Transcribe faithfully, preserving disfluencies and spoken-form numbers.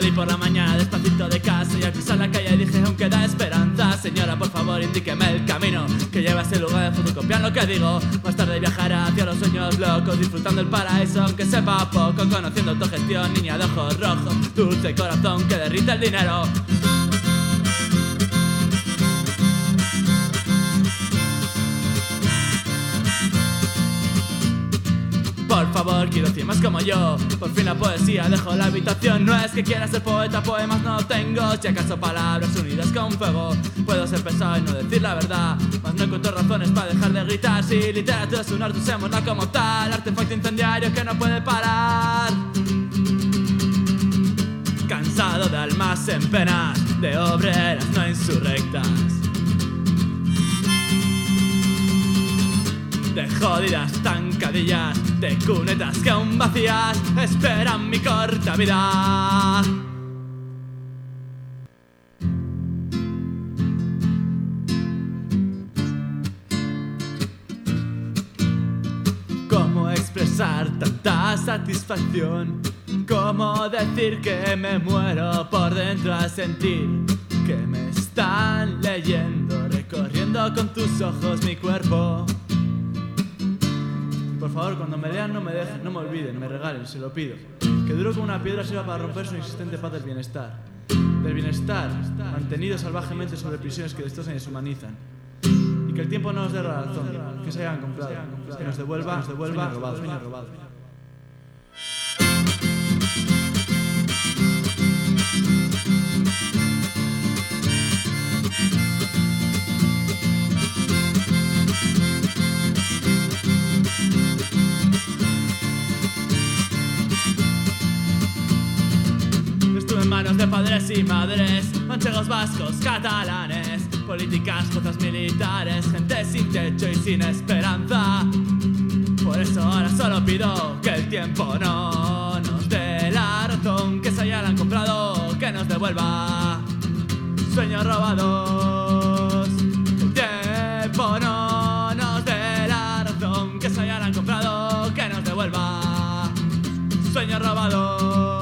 Salí por la mañana despacito de casa y al cruzar la calle dije aún queda esperanza. Señora, por favor, indíqueme el camino que lleva a ese lugar de fotocopiar lo que digo. Más tarde viajaré hacia los sueños locos, disfrutando el paraíso aunque sepa poco, conociendo autogestión, niña de ojos rojos, dulce corazón que derrite el dinero. Por favor, quiero cien más como yo. Por fin la poesía dejó la habitación. No es que quiera ser poeta, poemas no tengo. Si acaso palabras unidas con fuego. Puedo ser pesado y no decir la verdad, mas no encuentro razones para dejar de gritar. Si literatura es un arte, usémosla como tal. Artefacto incendiario que no puede parar. Cansado de almas en penas, de obreras no insurrectas, de jodidas tancadillas, de cunetas que aún vacías esperan mi corta vida. ¿Cómo expresar tanta satisfacción? ¿Cómo decir que me muero por dentro al sentir que me están leyendo, recorriendo con tus ojos mi cuerpo? Por favor, cuando me lean no me dejen, no me olviden, me regalen, se lo pido. Que duro como una piedra sirva para romper su inexistente paz del bienestar. Del bienestar, mantenido salvajemente sobre prisiones que destrozan y deshumanizan. Y que el tiempo no nos dé razón, que se hayan comprado, que nos devuelva, nos devuelva robado, sueño robado. En manos de padres y madres, manchegos, vascos, catalanes, políticas, fuerzas militares, gente sin techo y sin esperanza. Por eso ahora solo pido que el tiempo no nos dé la razón, que se hayan comprado, que nos devuelva sueños robados. El tiempo no nos dé la razón, que se hayan comprado, que nos devuelva sueños robados.